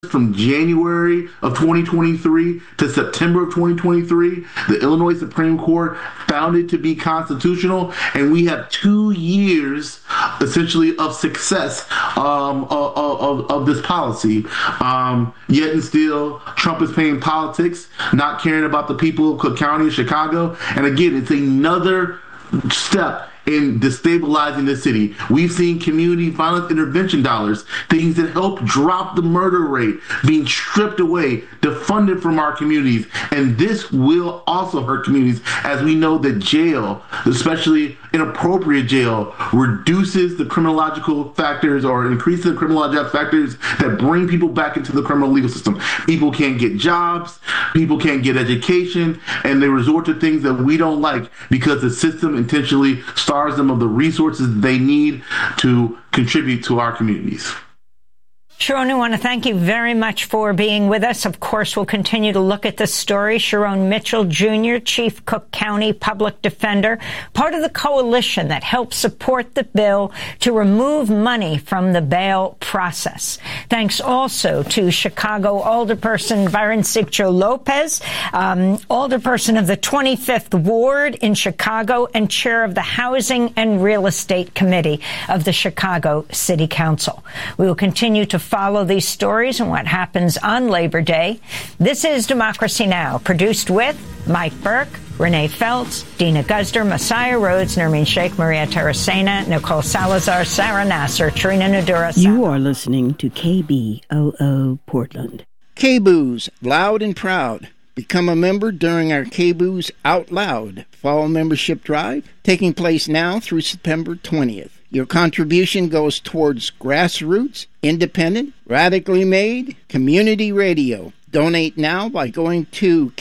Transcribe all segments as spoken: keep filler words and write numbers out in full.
from January of twenty twenty-three to September of twenty twenty-three, the Illinois Supreme Court found it to be constitutional, and we have two years essentially of success um, of, of, of this policy. Um, yet and still, Trump is playing politics, not caring about the people of Cook County and Chicago. And again, it's another step in destabilizing the city. We've seen community violence intervention dollars, things that help drop the murder rate, being stripped away, defunded from our communities. And this will also hurt communities, as we know that jail, especially inappropriate jail, reduces the criminological factors or increases the criminological factors that bring people back into the criminal legal system. People can't get jobs, people can't get education, and they resort to things that we don't like because the system intentionally starves them of the resources they need to contribute to our communities. Sharon, I want to thank you very much for being with us. Of course, we'll continue to look at this story. Sharon Mitchell, Junior, Chief Cook County Public Defender, part of the coalition that helped support the bill to remove money from the bail process. Thanks also to Chicago Alderperson Byron Sigcho Lopez, um, Alderperson of the twenty-fifth Ward in Chicago and chair of the Housing and Real Estate Committee of the Chicago City Council. We will continue to follow these stories and what happens on Labor Day. This is Democracy Now!, produced with Mike Burke, Renee Feltz, Dina Guzder, Messiah Rhodes, Nermeen Sheikh, Maria Terracena, Nicole Salazar, Sarah Nasser, Trina Nadura. You are listening to K B O O Portland. K-Boos, loud and proud. Become a member during our K-Boos Out Loud fall membership drive, taking place now through September twentieth. Your contribution goes towards grassroots, independent, radically made, community radio. Donate now by going to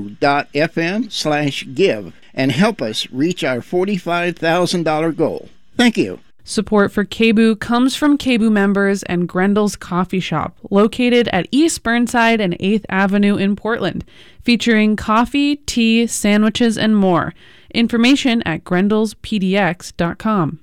kboo.fm slash give and help us reach our forty-five thousand dollars goal. Thank you. Support for K B O O comes from K B O O members and Grendel's Coffee Shop, located at East Burnside and eighth Avenue in Portland, featuring coffee, tea, sandwiches, and more. Information at grendels p d x dot com.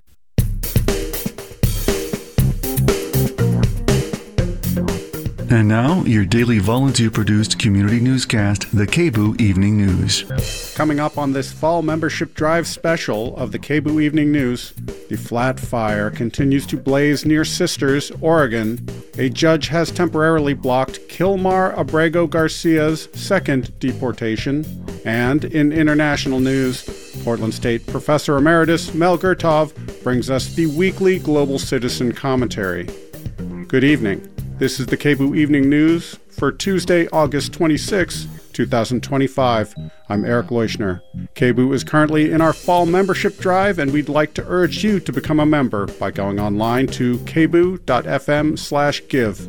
And now, your daily volunteer-produced community newscast, the K B O O Evening News. Coming up on this fall membership drive special of the K B O O Evening News, the flat fire continues to blaze near Sisters, Oregon. A judge has temporarily blocked Kilmar Abrego Garcia's second deportation. And in international news, Portland State Professor Emeritus Mel Gurtov brings us the weekly Global Citizen commentary. Good evening. This is the K B O O Evening News for Tuesday, August twenty-sixth, twenty twenty-five. I'm Eric Leuschner. K B O O is currently in our fall membership drive, and we'd like to urge you to become a member by going online to kboo.fm slash give.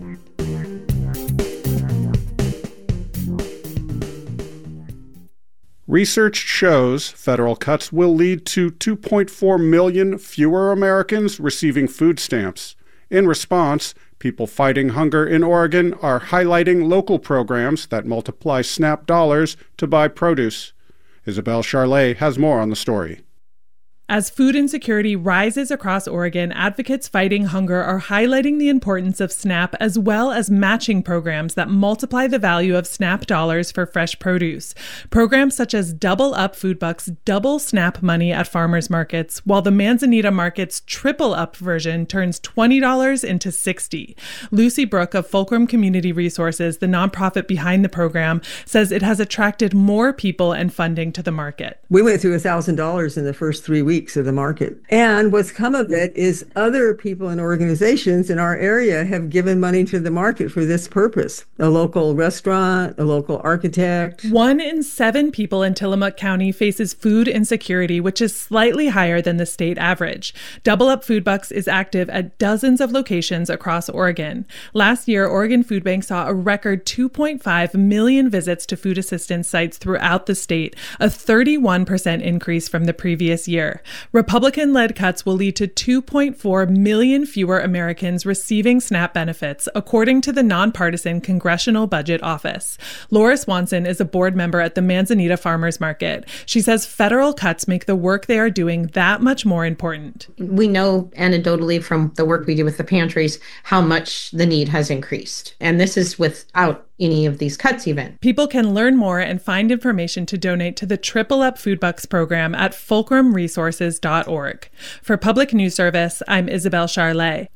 Research shows federal cuts will lead to two point four million fewer Americans receiving food stamps. In response, people fighting hunger in Oregon are highlighting local programs that multiply SNAP dollars to buy produce. Isabel Charlet has more on the story. As food insecurity rises across Oregon, advocates fighting hunger are highlighting the importance of SNAP as well as matching programs that multiply the value of SNAP dollars for fresh produce. Programs such as Double Up Food Bucks double SNAP money at farmers markets, while the Manzanita Market's Triple Up version turns twenty dollars into sixty dollars. Lucy Brook of Fulcrum Community Resources, the nonprofit behind the program, says it has attracted more people and funding to the market. We went through one thousand dollars in the first three weeks of the market. And what's come of it is other people and organizations in our area have given money to the market for this purpose. A local restaurant, a local architect. One in seven people in Tillamook County faces food insecurity, which is slightly higher than the state average. Double Up Food Bucks is active at dozens of locations across Oregon. Last year, Oregon Food Bank saw a record two point five million visits to food assistance sites throughout the state, a thirty-one percent increase from the previous year. Republican-led cuts will lead to two point four million fewer Americans receiving SNAP benefits, according to the nonpartisan Congressional Budget Office. Laura Swanson is a board member at the Manzanita Farmers Market. She says federal cuts make the work they are doing that much more important. We know anecdotally from the work we do with the pantries how much the need has increased. And this is without any of these cuts even. People can learn more and find information to donate to the Triple Up Food Bucks program at fulcrum resources dot org. For Public News Service, I'm Isabel Charlet.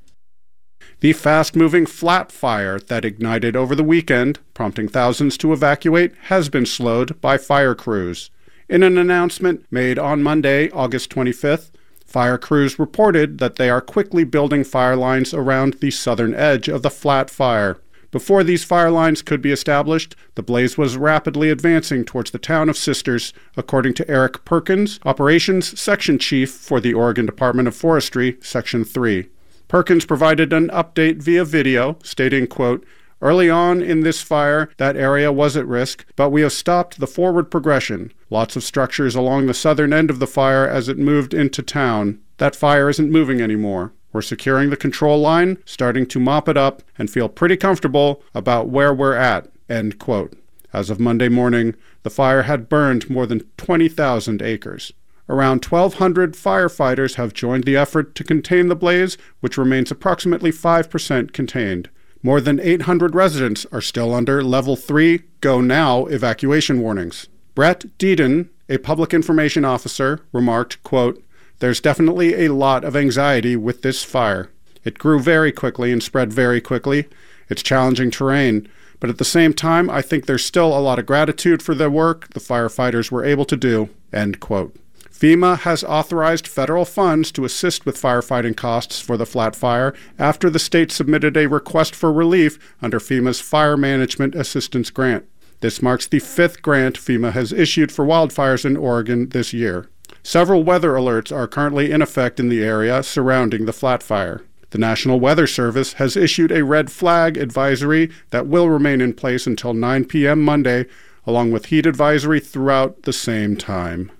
The fast-moving flat fire that ignited over the weekend, prompting thousands to evacuate, has been slowed by fire crews. In an announcement made on Monday, August twenty-fifth, fire crews reported that they are quickly building fire lines around the southern edge of the flat fire. Before these fire lines could be established, the blaze was rapidly advancing towards the town of Sisters, according to Eric Perkins, Operations Section Chief for the Oregon Department of Forestry, Section three. Perkins provided an update via video, stating, quote, "Early on in this fire, that area was at risk, but we have stopped the forward progression. Lots of structures along the southern end of the fire as it moved into town. That fire isn't moving anymore. We're securing the control line, starting to mop it up, and feel pretty comfortable about where we're at," end quote. As of Monday morning, the fire had burned more than twenty thousand acres. Around twelve hundred firefighters have joined the effort to contain the blaze, which remains approximately five percent contained. More than eight hundred residents are still under Level three Go Now evacuation warnings. Brett Deedon, a public information officer, remarked, quote, "There's definitely a lot of anxiety with this fire. It grew very quickly and spread very quickly. It's challenging terrain, but at the same time, I think there's still a lot of gratitude for the work the firefighters were able to do," end quote. FEMA has authorized federal funds to assist with firefighting costs for the flat fire after the state submitted a request for relief under FEMA's Fire Management Assistance Grant. This marks the fifth grant FEMA has issued for wildfires in Oregon this year. Several weather alerts are currently in effect in the area surrounding the flat fire. The National Weather Service has issued a red flag advisory that will remain in place until nine p.m. Monday, along with heat advisory throughout the same time.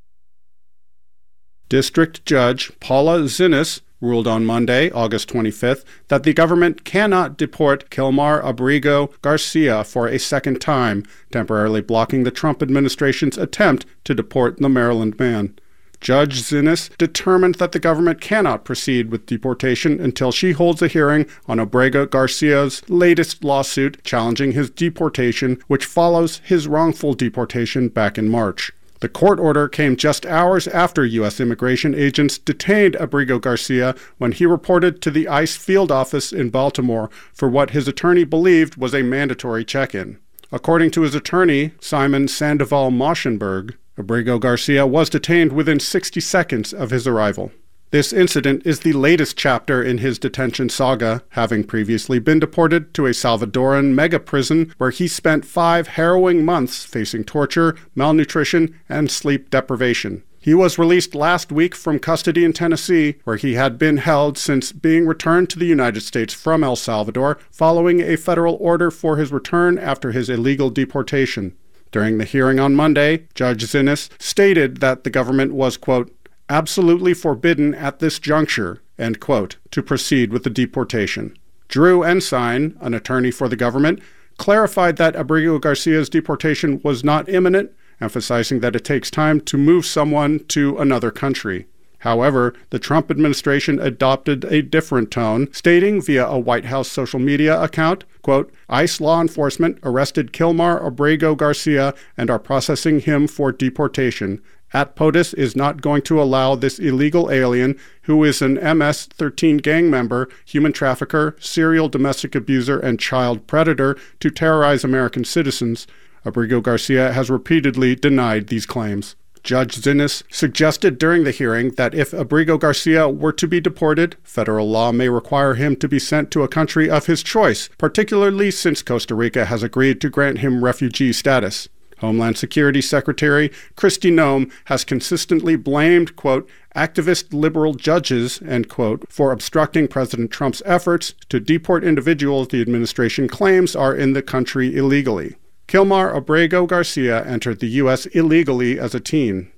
District Judge Paula Zinnes ruled on Monday, August twenty-fifth, that the government cannot deport Kilmar Abrigo Garcia for a second time, temporarily blocking the Trump administration's attempt to deport the Maryland man. Judge Zinnes determined that the government cannot proceed with deportation until she holds a hearing on Abrigo Garcia's latest lawsuit challenging his deportation, which follows his wrongful deportation back in March. The court order came just hours after U S immigration agents detained Abrigo Garcia when he reported to the ICE field office in Baltimore for what his attorney believed was a mandatory check-in. According to his attorney, Simon Sandoval Moschenberg, Abrigo Garcia was detained within sixty seconds of his arrival. This incident is the latest chapter in his detention saga, having previously been deported to a Salvadoran mega prison where he spent five harrowing months facing torture, malnutrition, and sleep deprivation. He was released last week from custody in Tennessee, where he had been held since being returned to the United States from El Salvador following a federal order for his return after his illegal deportation. During the hearing on Monday, Judge Zinnes stated that the government was, quote, absolutely forbidden at this juncture, end quote, to proceed with the deportation. Drew Ensign, an attorney for the government, clarified that Abrigo Garcia's deportation was not imminent, emphasizing that it takes time to move someone to another country. However, the Trump administration adopted a different tone, stating via a White House social media account, quote, ICE law enforcement arrested Kilmar Abrigo Garcia and are processing him for deportation. At POTUS is not going to allow this illegal alien, who is an M S thirteen gang member, human trafficker, serial domestic abuser, and child predator, to terrorize American citizens. Abrigo Garcia has repeatedly denied these claims. Judge Zinnes suggested during the hearing that if Abrigo Garcia were to be deported, federal law may require him to be sent to a country of his choice, particularly since Costa Rica has agreed to grant him refugee status. Homeland Security Secretary Kristi Noem has consistently blamed, quote, activist liberal judges, end quote, for obstructing President Trump's efforts to deport individuals the administration claims are in the country illegally. Kilmar Abrigo Garcia entered the U S illegally as a teen.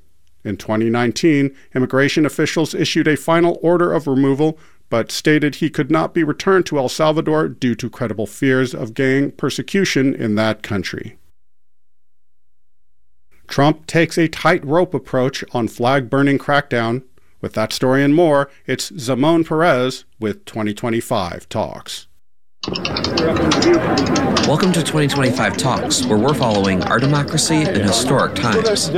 In twenty nineteen, immigration officials issued a final order of removal, but stated he could not be returned to El Salvador due to credible fears of gang persecution in that country. Trump takes a tightrope approach on flag-burning crackdown. With that story and more, it's Zamon Perez with twenty twenty-five Talks. Welcome to twenty twenty-five Talks, where we're following our democracy in historic times.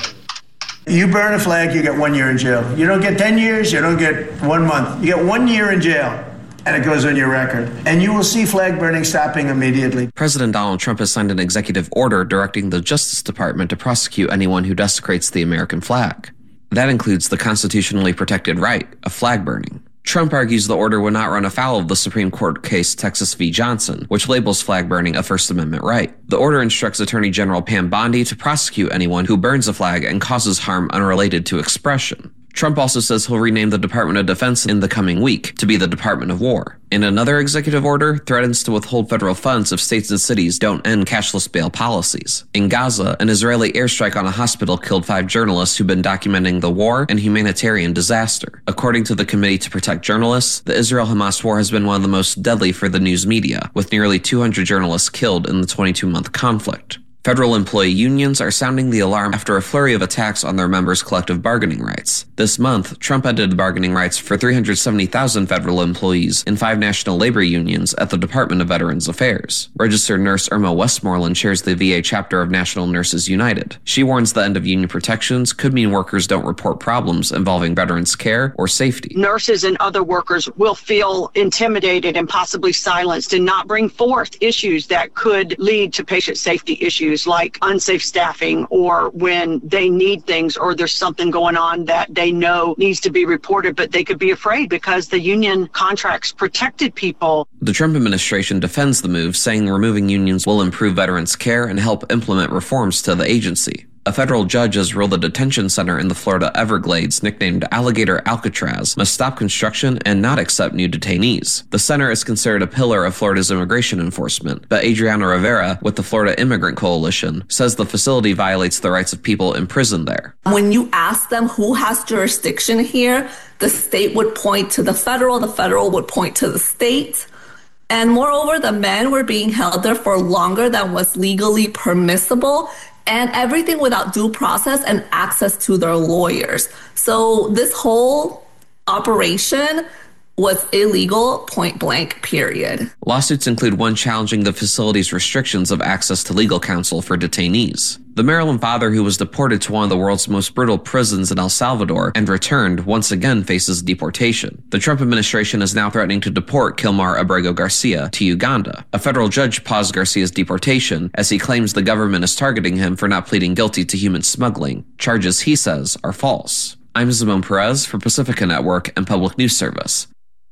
You burn a flag, you get one year in jail. You don't get ten years, you don't get one month. You get one year in jail, and it goes on your record. And you will see flag burning stopping immediately. President Donald Trump has signed an executive order directing the Justice Department to prosecute anyone who desecrates the American flag. That includes the constitutionally protected right of flag burning. Trump argues the order would not run afoul of the Supreme Court case Texas v. Johnson, which labels flag burning a First Amendment right. The order instructs Attorney General Pam Bondi to prosecute anyone who burns a flag and causes harm unrelated to expression. Trump also says he'll rename the Department of Defense in the coming week to be the Department of War. And another executive order threatens to withhold federal funds if states and cities don't end cashless bail policies. In Gaza, an Israeli airstrike on a hospital killed five journalists who've been documenting the war and humanitarian disaster. According to the Committee to Protect Journalists, the Israel-Hamas war has been one of the most deadly for the news media, with nearly two hundred journalists killed in the twenty-two month conflict. Federal employee unions are sounding the alarm after a flurry of attacks on their members' collective bargaining rights. This month, Trump ended bargaining rights for three hundred seventy thousand federal employees in five national labor unions at the Department of Veterans Affairs. Registered nurse Irma Westmoreland chairs the V A chapter of National Nurses United. She warns the end of union protections could mean workers don't report problems involving veterans' care or safety. Nurses and other workers will feel intimidated and possibly silenced and not bring forth issues that could lead to patient safety issues, like unsafe staffing, or when they need things or there's something going on that they know needs to be reported, but they could be afraid because the union contracts protected people. The Trump administration defends the move, saying removing unions will improve veterans' care and help implement reforms to the agency. A federal judge has ruled the detention center in the Florida Everglades, nicknamed Alligator Alcatraz, must stop construction and not accept new detainees. The center is considered a pillar of Florida's immigration enforcement, but Adriana Rivera, with the Florida Immigrant Coalition, says the facility violates the rights of people imprisoned there. When you ask them who has jurisdiction here, the state would point to the federal, the federal would point to the state. And moreover, the men were being held there for longer than was legally permissible, and everything without due process and access to their lawyers. So this whole operation was illegal, point blank, period. Lawsuits include one challenging the facility's restrictions of access to legal counsel for detainees. The Maryland father who was deported to one of the world's most brutal prisons in El Salvador and returned once again faces deportation. The Trump administration is now threatening to deport Kilmar Abrego Garcia to Uganda. A federal judge paused Garcia's deportation as he claims the government is targeting him for not pleading guilty to human smuggling, charges he says are false. I'm Zamon Perez for Pacifica Network and Public News Service.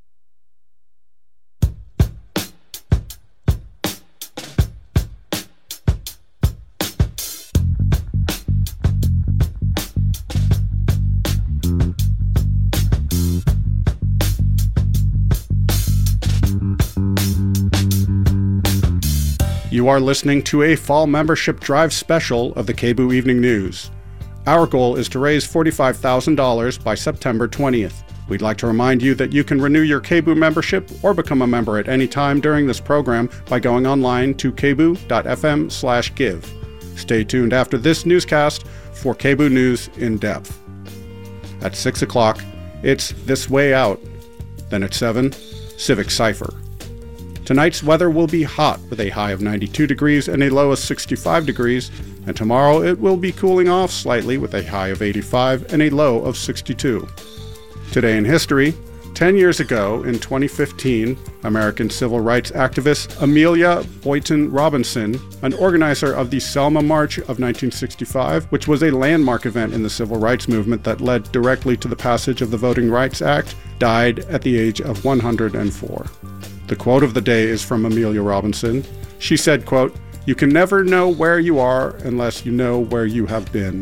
You are listening to a fall membership drive special of the K B O O Evening News. Our goal is to raise forty-five thousand dollars by September twentieth. We'd like to remind you that you can renew your K B O O membership or become a member at any time during this program by going online to kboo.fm slash give. Stay tuned after this newscast for K B O O News in depth. At six o'clock, it's This Way Out. Then at seven, Civic Cipher. Tonight's weather will be hot with a high of ninety-two degrees and a low of sixty-five degrees, and tomorrow it will be cooling off slightly with a high of eighty-five and a low of sixty-two. Today in history, ten years ago in twenty fifteen, American civil rights activist Amelia Boynton Robinson, an organizer of the Selma March of nineteen sixty-five, which was a landmark event in the civil rights movement that led directly to the passage of the Voting Rights Act, died at the age of one hundred four. The quote of the day is from Amelia Robinson. She said, quote, "You can never know where you are unless you know where you have been."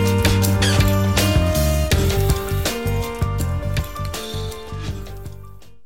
K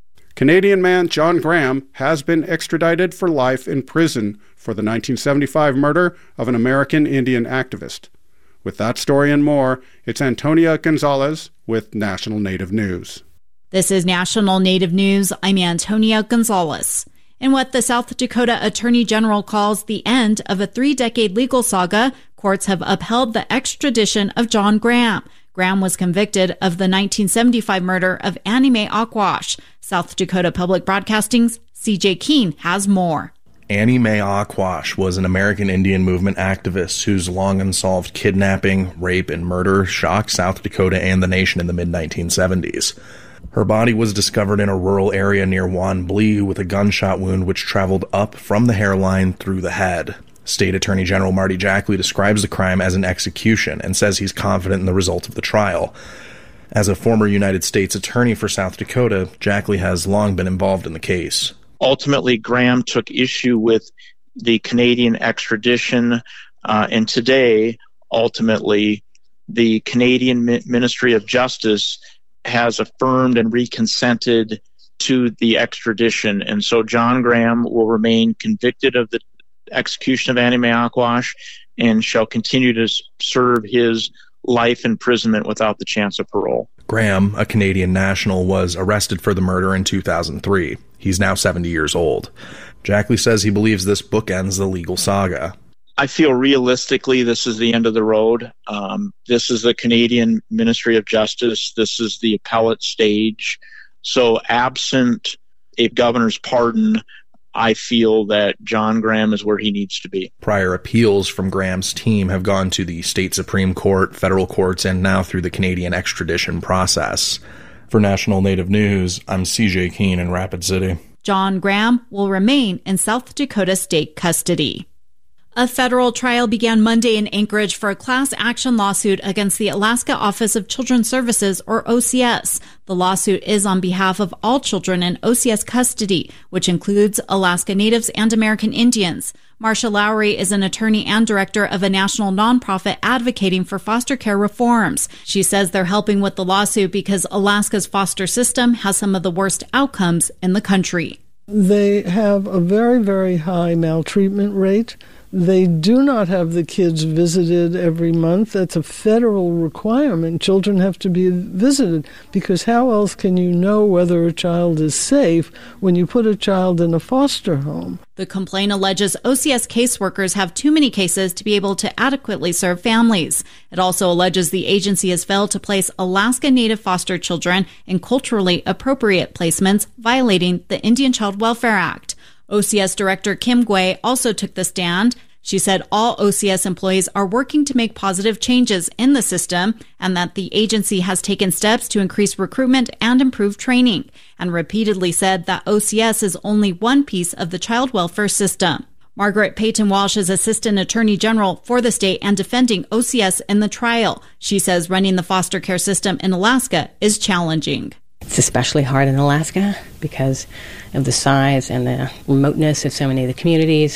Canadian man John Graham has been extradited for life in prison for the nineteen seventy-five murder of an American Indian activist. With that story and more, it's Antonia Gonzalez with National Native News. This is National Native News. I'm Antonia Gonzalez. In what the South Dakota Attorney General calls the end of a three-decade legal saga, courts have upheld the extradition of John Graham. Graham was convicted of the nineteen seventy-five murder of Annie Mae Aquash. South Dakota Public Broadcasting's C J Keene has more. Annie Mae Aquash was an American Indian movement activist whose long unsolved kidnapping, rape, and murder shocked South Dakota and the nation in the mid nineteen seventies. Her body was discovered in a rural area near Wanblee with a gunshot wound which traveled up from the hairline through the head. State Attorney General Marty Jackley describes the crime as an execution and says he's confident in the result of the trial. As a former United States attorney for South Dakota, Jackley has long been involved in the case. Ultimately, Graham took issue with the Canadian extradition, uh, and today, ultimately, the Canadian Mi- Ministry of Justice has affirmed and reconsented to the extradition. And so John Graham will remain convicted of the execution of Annie Mae Aquash and shall continue to serve his life imprisonment without the chance of parole. Graham, a Canadian national, was arrested for the murder in two thousand three. He's now seventy years old. Jackley says he believes this bookends the legal saga. I feel realistically this is the end of the road. Um, this is the Canadian Ministry of Justice. This is the appellate stage. So absent a governor's pardon, I feel that John Graham is where he needs to be. Prior appeals from Graham's team have gone to the state Supreme Court, federal courts, and now through the Canadian extradition process. For National Native News, I'm C J Keene in Rapid City. John Graham will remain in South Dakota state custody. A federal trial began Monday in Anchorage for a class action lawsuit against the Alaska Office of Children's Services, or O C S. The lawsuit is on behalf of all children in O C S custody, which includes Alaska Natives and American Indians. Marsha Lowry is an attorney and director of a national nonprofit advocating for foster care reforms. She says they're helping with the lawsuit because Alaska's foster system has some of the worst outcomes in the country. They have a very, very high maltreatment rate. They do not have the kids visited every month. That's a federal requirement. Children have to be visited because how else can you know whether a child is safe when you put a child in a foster home? The complaint alleges O C S caseworkers have too many cases to be able to adequately serve families. It also alleges the agency has failed to place Alaska Native foster children in culturally appropriate placements, violating the Indian Child Welfare Act. O C S Director Kim Gui also took the stand. She said all O C S employees are working to make positive changes in the system and that the agency has taken steps to increase recruitment and improve training, and repeatedly said that O C S is only one piece of the child welfare system. Margaret Payton Walsh is Assistant Attorney General for the state and defending O C S in the trial. She says running the foster care system in Alaska is challenging. It's especially hard in Alaska because of the size and the remoteness of so many of the communities,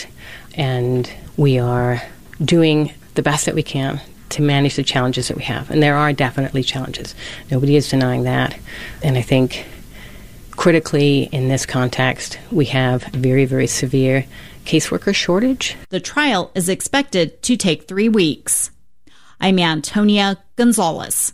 and we are doing the best that we can to manage the challenges that we have. And there are definitely challenges. Nobody is denying that. And I think critically in this context, we have a very, very severe caseworker shortage. The trial is expected to take three weeks. I'm Antonia Gonzalez.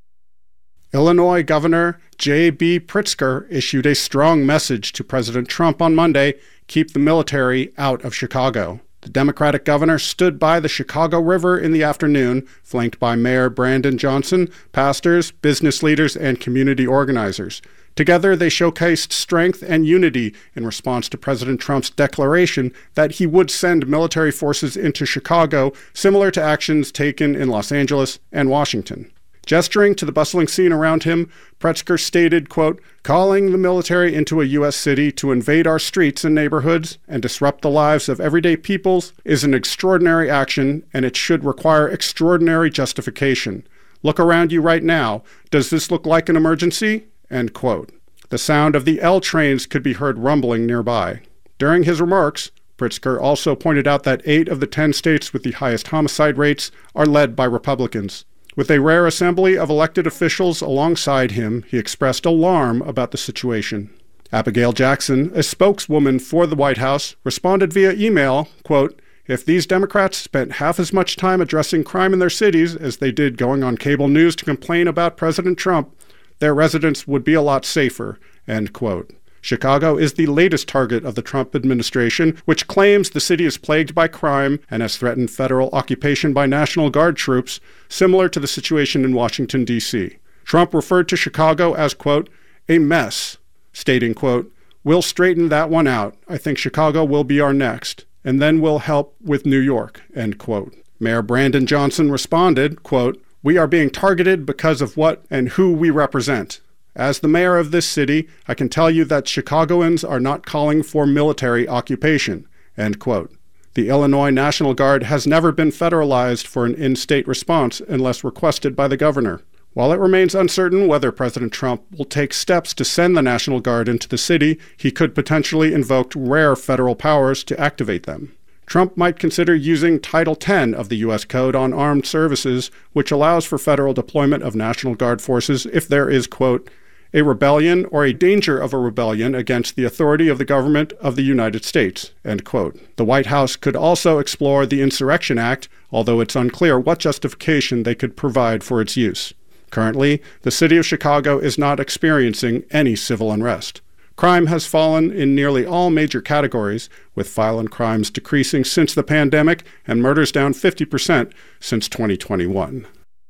Illinois Governor J B Pritzker issued a strong message to President Trump on Monday: keep the military out of Chicago. The Democratic governor stood by the Chicago River in the afternoon, flanked by Mayor Brandon Johnson, pastors, business leaders, and community organizers. Together, they showcased strength and unity in response to President Trump's declaration that he would send military forces into Chicago, similar to actions taken in Los Angeles and Washington. Gesturing to the bustling scene around him, Pritzker stated, quote, calling the military into a U S city to invade our streets and neighborhoods and disrupt the lives of everyday peoples is an extraordinary action, and it should require extraordinary justification. Look around you right now. Does this look like an emergency? End quote. The sound of the L trains could be heard rumbling nearby. During his remarks, Pritzker also pointed out that eight of the ten states with the highest homicide rates are led by Republicans. With a rare assembly of elected officials alongside him, he expressed alarm about the situation. Abigail Jackson, a spokeswoman for the White House, responded via email, quote, "If these Democrats spent half as much time addressing crime in their cities as they did going on cable news to complain about President Trump, their residents would be a lot safer," end quote. Chicago is the latest target of the Trump administration, which claims the city is plagued by crime and has threatened federal occupation by National Guard troops, similar to the situation in Washington, D C. Trump referred to Chicago as, quote, "a mess," stating, quote, "We'll straighten that one out. I think Chicago will be our next, and then we'll help with New York," end quote. Mayor Brandon Johnson responded, quote, "We are being targeted because of what and who we represent. As the mayor of this city, I can tell you that Chicagoans are not calling for military occupation," end quote. The Illinois National Guard has never been federalized for an in-state response unless requested by the governor. While it remains uncertain whether President Trump will take steps to send the National Guard into the city, he could potentially invoke rare federal powers to activate them. Trump might consider using Title ten of the U S Code on Armed Services, which allows for federal deployment of National Guard forces if there is, quote, "a rebellion or a danger of a rebellion against the authority of the government of the United States," end quote. The White House could also explore the Insurrection Act, although it's unclear what justification they could provide for its use. Currently, the city of Chicago is not experiencing any civil unrest. Crime has fallen in nearly all major categories, with violent crimes decreasing since the pandemic and murders down fifty percent since twenty twenty-one.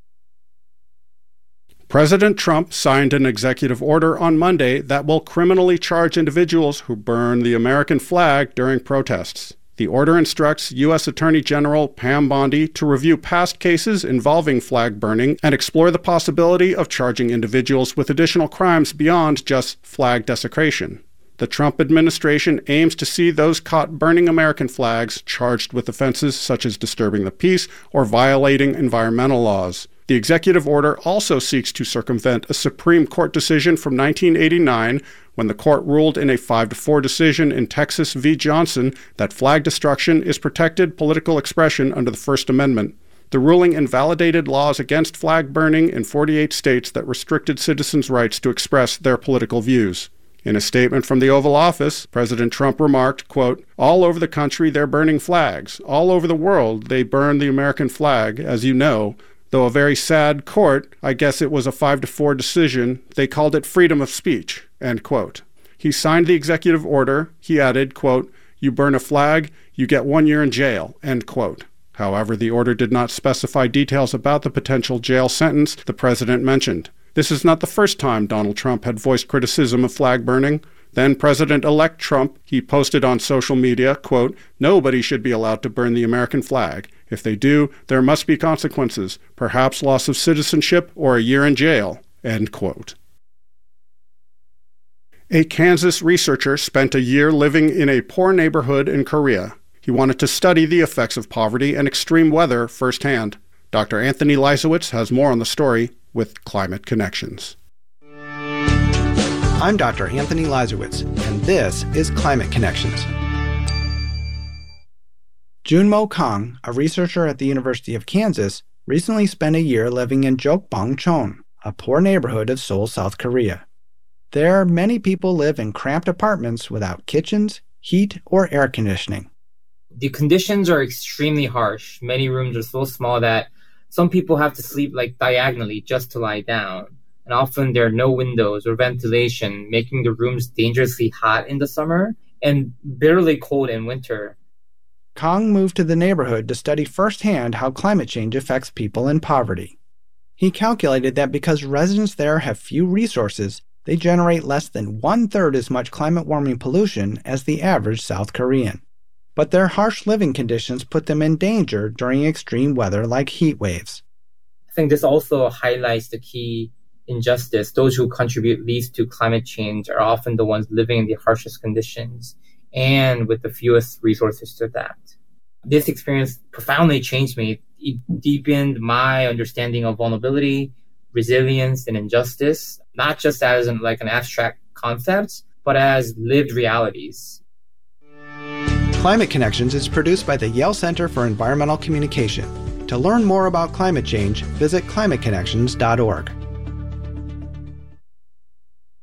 President Trump signed an executive order on Monday that will criminally charge individuals who burn the American flag during protests. The order instructs U S Attorney General Pam Bondi to review past cases involving flag burning and explore the possibility of charging individuals with additional crimes beyond just flag desecration. The Trump administration aims to see those caught burning American flags charged with offenses such as disturbing the peace or violating environmental laws. The executive order also seeks to circumvent a Supreme Court decision from nineteen eighty-nine when the court ruled in a five to four decision in Texas v. Johnson that flag destruction is protected political expression under the First Amendment. The ruling invalidated laws against flag burning in forty-eight states that restricted citizens' rights to express their political views. In a statement from the Oval Office, President Trump remarked, quote, "All over the country they're burning flags. All over the world they burn the American flag, as you know. Though a very sad court, I guess it was a five to four decision, they called it freedom of speech," end quote. He signed the executive order. He added, quote, "You burn a flag, you get one year in jail," end quote. However, the order did not specify details about the potential jail sentence the president mentioned. This is not the first time Donald Trump had voiced criticism of flag burning. Then President-elect Trump, he posted on social media, quote, "Nobody should be allowed to burn the American flag. If they do, there must be consequences, perhaps loss of citizenship or a year in jail," end quote. A Kansas researcher spent a year living in a poor neighborhood in Korea. He wanted to study the effects of poverty and extreme weather firsthand. Doctor Anthony Leisowitz has more on the story with Climate Connections. I'm Doctor Anthony Leisowitz, and this is Climate Connections. Junmo Kang, a researcher at the University of Kansas, recently spent a year living in Jokbongchon, a poor neighborhood of Seoul, South Korea. There, many people live in cramped apartments without kitchens, heat, or air conditioning. The conditions are extremely harsh. Many rooms are so small that some people have to sleep like diagonally just to lie down. And often there are no windows or ventilation, making the rooms dangerously hot in the summer and bitterly cold in winter. Kang moved to the neighborhood to study firsthand how climate change affects people in poverty. He calculated that because residents there have few resources, they generate less than one-third as much climate warming pollution as the average South Korean. But their harsh living conditions put them in danger during extreme weather like heat waves. I think this also highlights the key injustice. Those who contribute least to climate change are often the ones living in the harshest conditions and with the fewest resources to adapt. This experience profoundly changed me. It deepened my understanding of vulnerability, resilience, and injustice, not just as an, like an abstract concept, but as lived realities. Climate Connections is produced by the Yale Center for Environmental Communication. To learn more about climate change, visit climate connections dot org.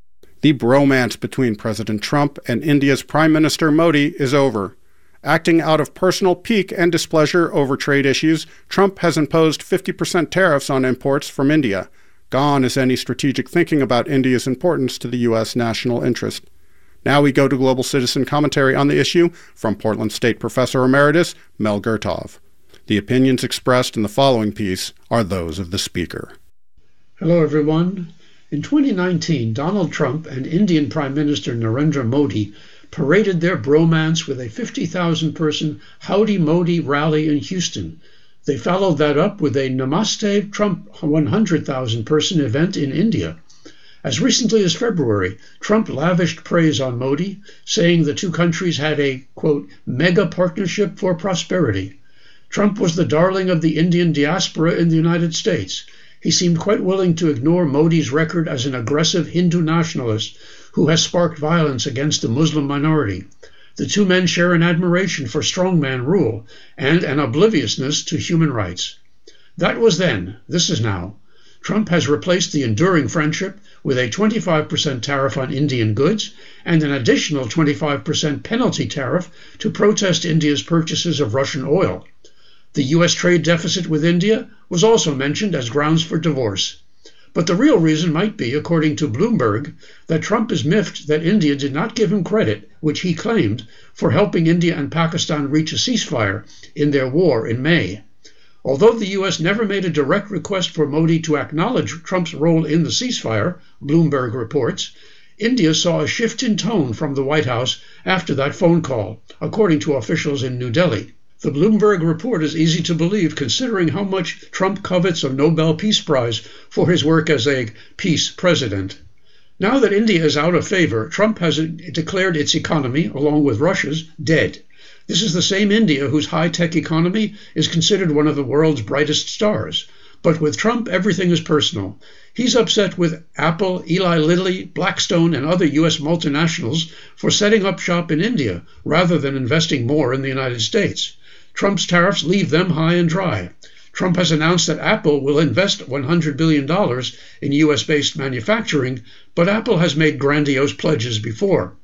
The bromance between President Trump and India's Prime Minister Modi is over. Acting out of personal pique and displeasure over trade issues, Trump has imposed fifty percent tariffs on imports from India. Gone is any strategic thinking about India's importance to the U S national interest. Now we go to Global Citizen commentary on the issue from Portland State Professor Emeritus Mel Gurtov. The opinions expressed in the following piece are those of the speaker. Hello, everyone. In twenty nineteen, Donald Trump and Indian Prime Minister Narendra Modi paraded their bromance with a fifty thousand person Howdy Modi rally in Houston. They followed that up with a Namaste Trump one hundred thousand person event in India. As recently as February, Trump lavished praise on Modi, saying the two countries had a, quote, mega partnership for prosperity. Trump was the darling of the Indian diaspora in the United States. He seemed quite willing to ignore Modi's record as an aggressive Hindu nationalist who has sparked violence against the Muslim minority. The two men share an admiration for strongman rule and an obliviousness to human rights. That was then. This is now. Trump has replaced the enduring friendship with a twenty-five percent tariff on Indian goods and an additional twenty-five percent penalty tariff to protest India's purchases of Russian oil. The U S trade deficit with India was also mentioned as grounds for divorce. But the real reason might be, according to Bloomberg, that Trump is miffed that India did not give him credit, which he claimed, for helping India and Pakistan reach a ceasefire in their war in May. Although the U S never made a direct request for Modi to acknowledge Trump's role in the ceasefire, Bloomberg reports, India saw a shift in tone from the White House after that phone call, according to officials in New Delhi. The Bloomberg report is easy to believe considering how much Trump covets a Nobel Peace Prize for his work as a peace president. Now that India is out of favor, Trump has declared its economy, along with Russia's, dead. This is the same India whose high-tech economy is considered one of the world's brightest stars. But with Trump, everything is personal. He's upset with Apple, Eli Lilly, Blackstone, and other U S multinationals for setting up shop in India rather than investing more in the United States. Trump's tariffs leave them high and dry. Trump has announced that Apple will invest one hundred billion dollars in U S-based manufacturing, but Apple has made grandiose pledges before.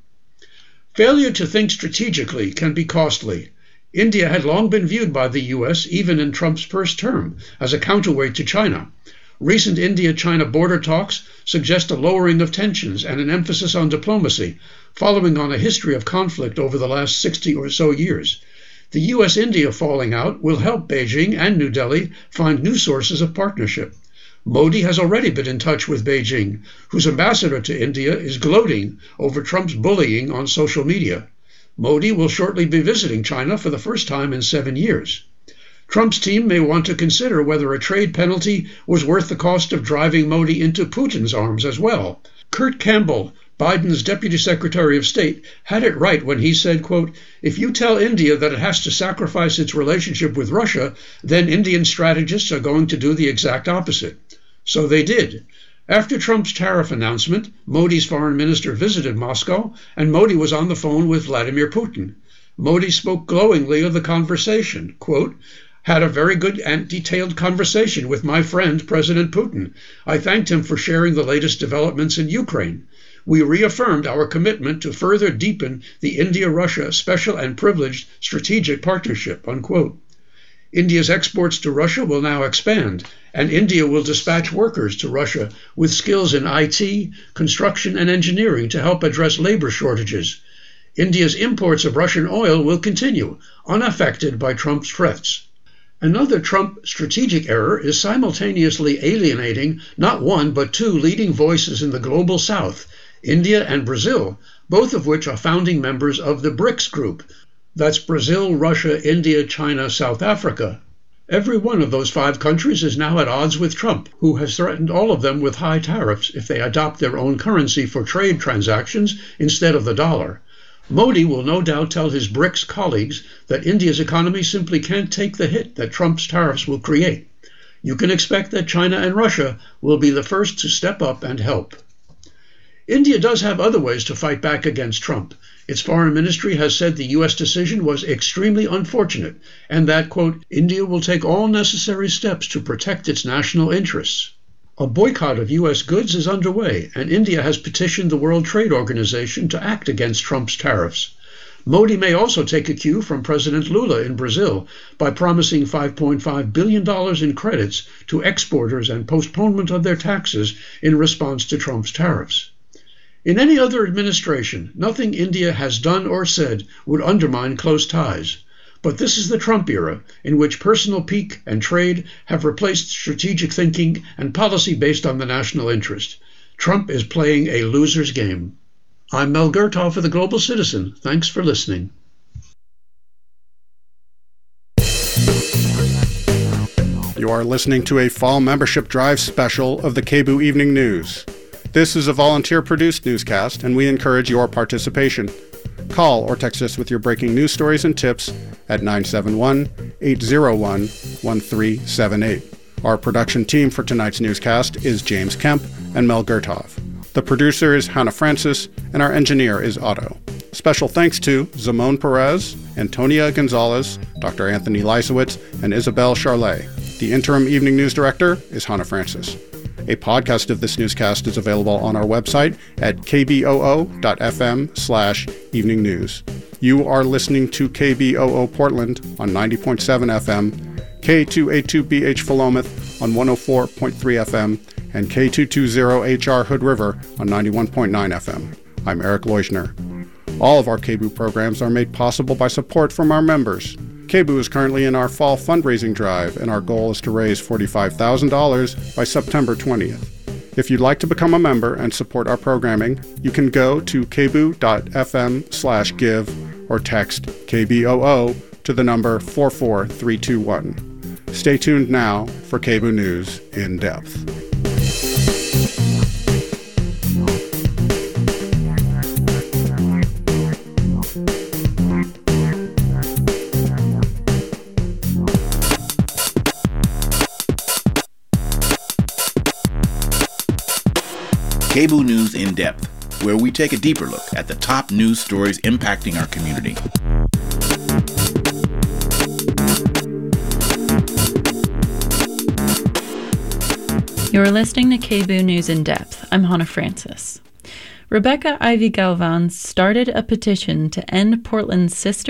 Failure to think strategically can be costly. India had long been viewed by the U S, even in Trump's first term, as a counterweight to China. Recent India-China border talks suggest a lowering of tensions and an emphasis on diplomacy, following on a history of conflict over the last sixty or so years. The U S-India falling out will help Beijing and New Delhi find new sources of partnership. Modi has already been in touch with Beijing, whose ambassador to India is gloating over Trump's bullying on social media. Modi will shortly be visiting China for the first time in seven years. Trump's team may want to consider whether a trade penalty was worth the cost of driving Modi into Putin's arms as well. Kurt Campbell, Biden's Deputy Secretary of State, had it right when he said, quote, if you tell India that it has to sacrifice its relationship with Russia, then Indian strategists are going to do the exact opposite. So they did. After Trump's tariff announcement, Modi's foreign minister visited Moscow, and Modi was on the phone with Vladimir Putin. Modi spoke glowingly of the conversation, quote, had a very good and detailed conversation with my friend, President Putin. I thanked him for sharing the latest developments in Ukraine. We reaffirmed our commitment to further deepen the India-Russia special and privileged strategic partnership, unquote. India's exports to Russia will now expand, and India will dispatch workers to Russia with skills in I T, construction, and engineering to help address labor shortages. India's imports of Russian oil will continue, unaffected by Trump's threats. Another Trump strategic error is simultaneously alienating not one but two leading voices in the global South, India and Brazil, both of which are founding members of the BRICS group. That's Brazil, Russia, India, China, South Africa. Every one of those five countries is now at odds with Trump, who has threatened all of them with high tariffs if they adopt their own currency for trade transactions instead of the dollar. Modi will no doubt tell his BRICS colleagues that India's economy simply can't take the hit that Trump's tariffs will create. You can expect that China and Russia will be the first to step up and help. India does have other ways to fight back against Trump. Its foreign ministry has said the U S decision was extremely unfortunate and that, quote, India will take all necessary steps to protect its national interests. A boycott of U S goods is underway, and India has petitioned the World Trade Organization to act against Trump's tariffs. Modi may also take a cue from President Lula in Brazil by promising five point five billion dollars in credits to exporters and postponement of their taxes in response to Trump's tariffs. In any other administration, nothing India has done or said would undermine close ties. But this is the Trump era, in which personal pique and trade have replaced strategic thinking and policy based on the national interest. Trump is playing a loser's game. I'm Mel Gerthoff for The Global Citizen. Thanks for listening. You are listening to a fall membership drive special of the K B O O Evening News. This is a volunteer-produced newscast, and we encourage your participation. Call or text us with your breaking news stories and tips at nine seven one, eight zero one, one three seven eight. Our production team for tonight's newscast is James Kemp and Mel Gerthoff. The producer is Hannah Francis, and our engineer is Otto. Special thanks to Zamon Perez, Antonia Gonzalez, Doctor Anthony Leisowitz, and Isabel Charlet. The interim evening news director is Hannah Francis. A podcast of this newscast is available on our website at k b o o dot f m slash evening news. You are listening to K B O O Portland on ninety point seven F M, K two eighty-two B H Philomath on one oh four point three F M, and K two twenty H R Hood River on ninety-one point nine F M. I'm Eric Leusner. All of our K B O O programs are made possible by support from our members. K B O O is currently in our fall fundraising drive, and our goal is to raise forty-five thousand dollars by September twentieth. If you'd like to become a member and support our programming, you can go to k b o o dot f m slash give or text K B O O to the number four four three two one. Stay tuned now for K B O O News in Depth. K B O O News in Depth, where we take a deeper look at the top news stories impacting our community. You're listening to K B O O News in Depth. I'm Hannah Francis. Rebecca Ivy Galvan started a petition to end Portland's sister